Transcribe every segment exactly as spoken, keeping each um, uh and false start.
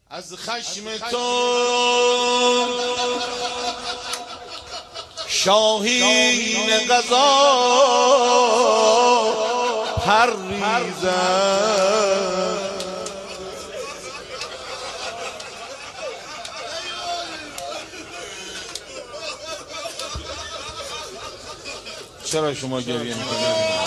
از خشم تو شاهین قضا پریزد. چرا شما گریه میکنید؟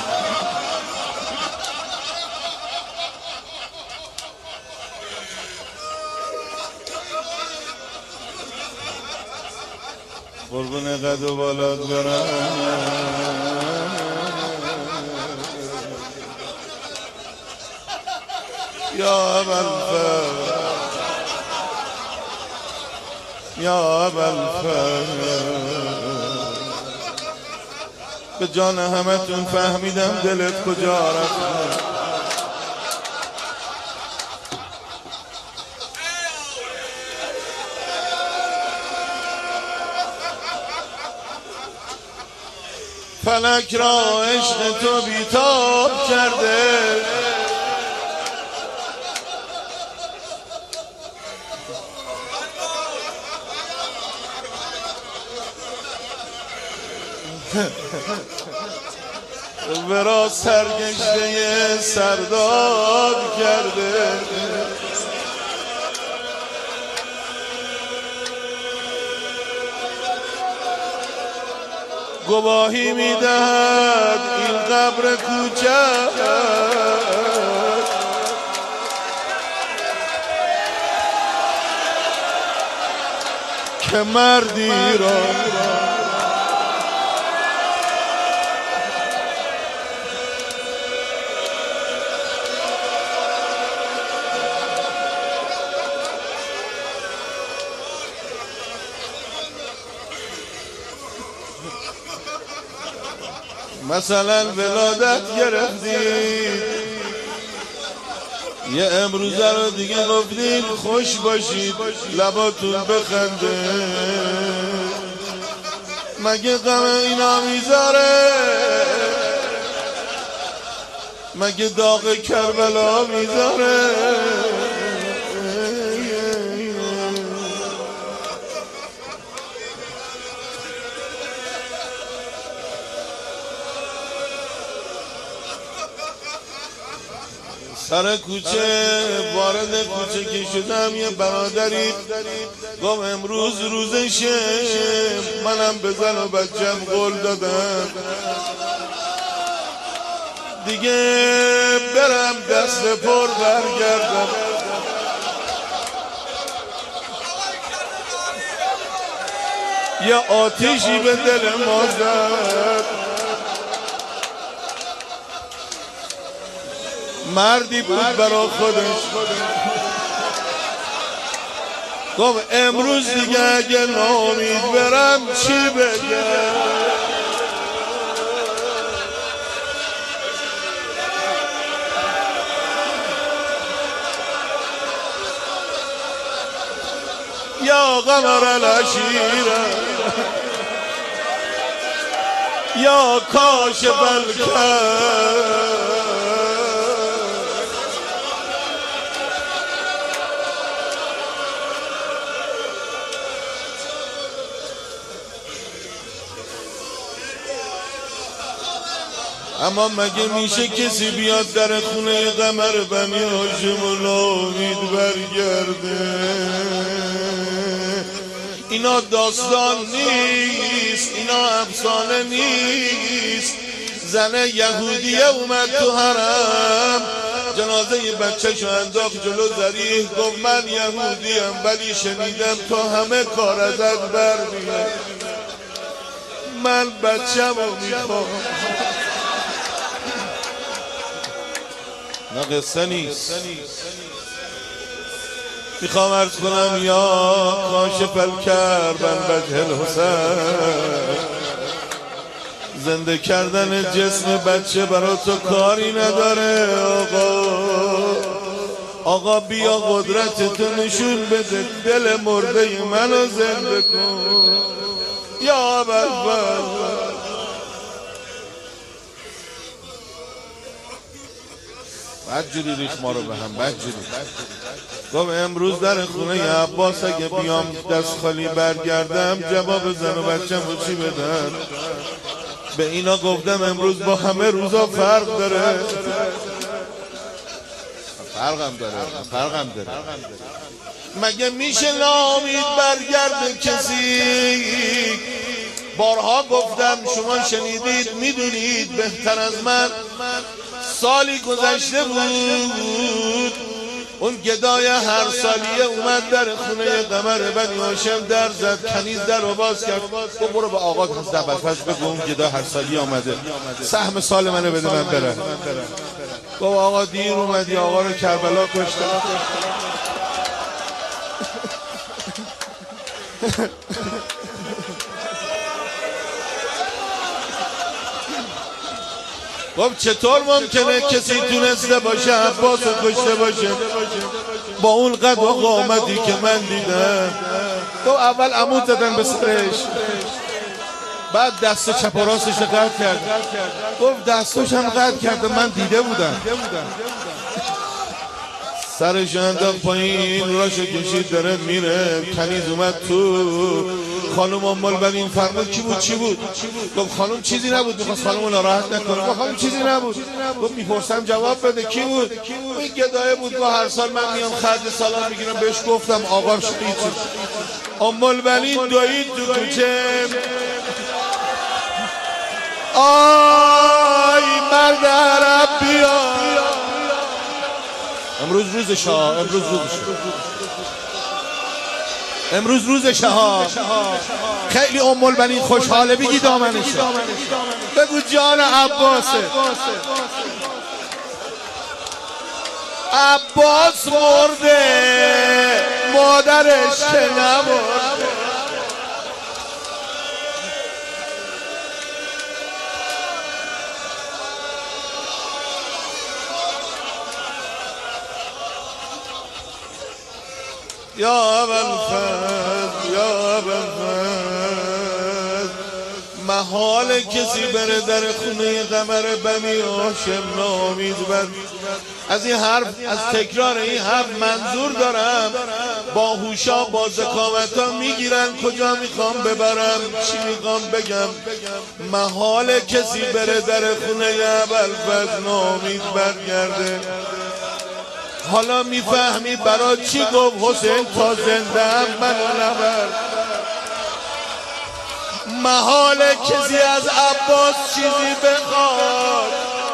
قربون قد و بالات برم یا ابوالفضل یا ابوالفضل. به جان همتون فهمیدم دلت کجا رفت. فلک را عشق تو بیتاب کرده، ورا سرگشته سردار کرده. گواهی میدهد این قبر کوچک که مردی را مثلا ولادت گرفتید، یه امروزه رو دیگه گفتید خوش باشید لباتون بخنده. مگه غم اینا میذاره؟ مگه داغ کربلا میذاره؟ سر کوچه وارد کوچه که شدم یه برادری گفت امروز روزشه، منم به زن و بچم قول دادم دیگه برم دست پر برگردم. یه آتیشی به دل ما زد، مردی بود برا خودش گفت امروز دیگه اگه نامید برم چی بگم؟ یا قمر العشیره یا کاشف الکرب. اما مگه میشه کسی بیاد در خونه قمر بمی هاشم و ناامید برگرده؟ اینا داستان نیست، اینا افسانه نیست. زن یهودیه اومد تو حرم، جنازه بچه شو انداخت جلو ذریح، گفت من یهودیم ولی شنیدم تو همه کار ازت برمیاد، من بچه‌مو میخوام. نه قصه نیست. میخوام عرض کنم یا کاشف الکرب عن وجه الحسین، زنده کردن جسم بچه برا تو کاری نداره. آقا آقا بیا قدرت تو نشون بده، دل مرده منو زنده کن یا ابوالفضل. بدجوری ریخ ما رو به هم، بدجوری. گفت امروز در خونه عباس اگه بیام دست خالی برگردم جواب زن و بچم رو چی بدم؟ به اینا گفتم امروز با همه روزا فرق داره. فرقم داره، فرقم داره. مگه میشه ناامید برگرده کسی؟ بارها گفتم، شما شنیدید، میدونید بهتر از من. سالی گذشته بود، اون گدای هر سالیه اومد در خونه قمر بنی هاشم در زد، کنیز در رو باز کرد. گفت برو به آقا از دبرفز بگو اون گدا هر سالیه آمده، سهم سال منو بده من برم. گفت آقا دیر اومدی، آقا رو کربلا کشته. خب چطور ممکنه کسی تونسته باشه عباس رو کشته باشه با اون قد و قامتی که من دیدم؟ تو اول عمود زدن به سرش، بعد دست چپ و راستش رو قطع کرد. گفت دستش هم قطع کرده، من دیده بودم. سرش انداخت پایین، راشو کشید داره میره. کنیز اومد تو. خانم ام البنین فرمود کی بود چی بود؟ گفت خانم چیزی نبود، میخواست خانم ناراحت نکنه. گفت خانم چیزی نبود. گفت میپرسم جواب بده کی بود؟ این گدایه بود. گفت هر سال من میام خرج سالان میگیرم. بهش گفتم آقا شدید. ام البنین دوید تو کوچه. آی مرد عرب بیا، امروز روزشه، امروز روزشه، امروز روزشه ها. خیلی ام البنین خوشحاله، بگی دامنشه، بگو جان عباسه. عباس مرده، مادرش که نمرده. یا ابوالفضل، یا ابوالفضل، محال کسی بره در خونه قمر بنی هاشم ناامید بد. از این حرف، از تکرار این حرف منظور دارم با هوشا با ذکاوتا میگیرن کجا میخوام ببرم، چی میخوام بگم. محال کسی بره در خونه ابوالفضل ناامید برگرده. حالا میفهمی برای چی گفت حسین تا زنده هم منو نبر. محال کسی از عباس چیزی بخواد.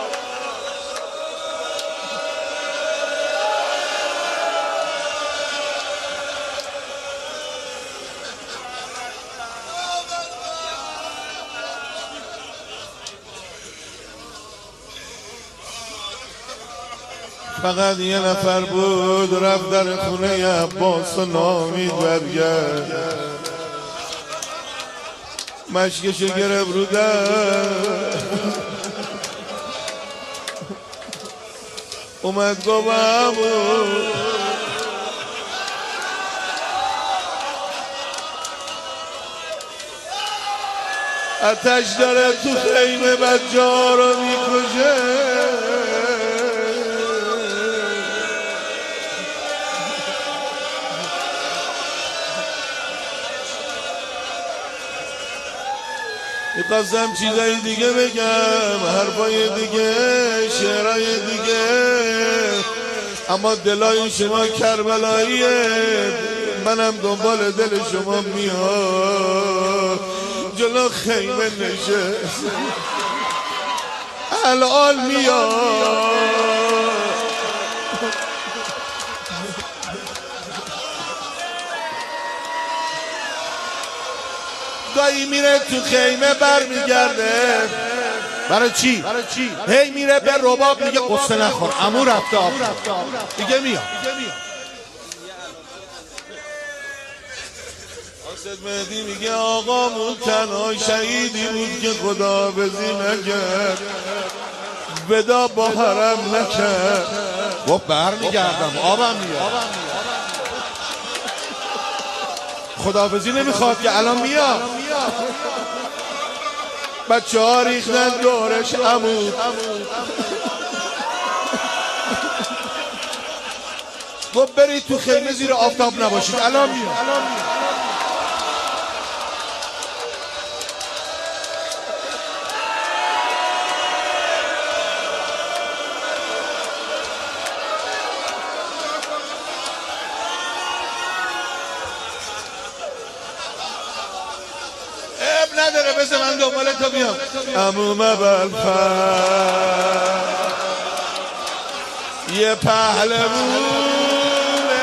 فقط یه نفر بود رفت در خونه عباس و ناامید برگرد. مشکشو گرفت رو در، اومد گفت عمو آتش داره تو خیمه بچه ها رو میکشه. میخواستم چیزای دیگه بگم، حرفای دیگه، شعرهای دیگه، اما دلای شما کربلاییه. منم دنبال دل شما میاد. جلو خیمه نشست الان میاد. گاهی میره تو خیمه برمیگرده. برای چی؟ برای چی؟ هی میره به رباب میگه قصه نخور، عمو رفته آب دیگه میاد. قاصد مهدی میگه آقامون تنها شهیدی بود که خداحافظی نکرد، ودا با حرم نکرد. و برمیگردم آبم میاد. خداحافظی نمیخواد که الان میاد. بچه ها ریختن دورش عمود. گفت برید تو خیمه زیر آفتاب نباشید، الان میاد. اب نداره، بذار من دنبال تو بیام. عموم بلفر یه پهلوونه،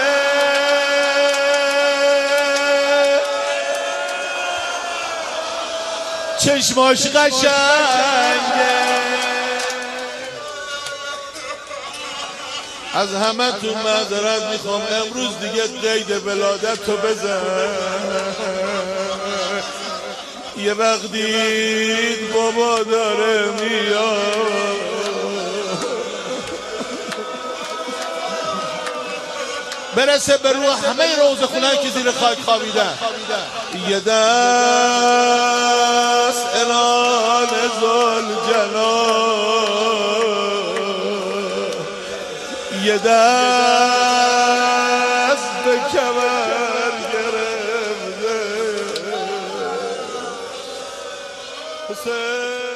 چشماش قشنگه، از همه تو معذرت میخوام امروز دیگه قید ولادت تو بزن. یه وقتی بابا داره میاد برسه به روح همه روزخونه‌ای که زیر خاک خوابیدن. یه دست الان ذوالجلال، یه دست به کمر گرفته حسین.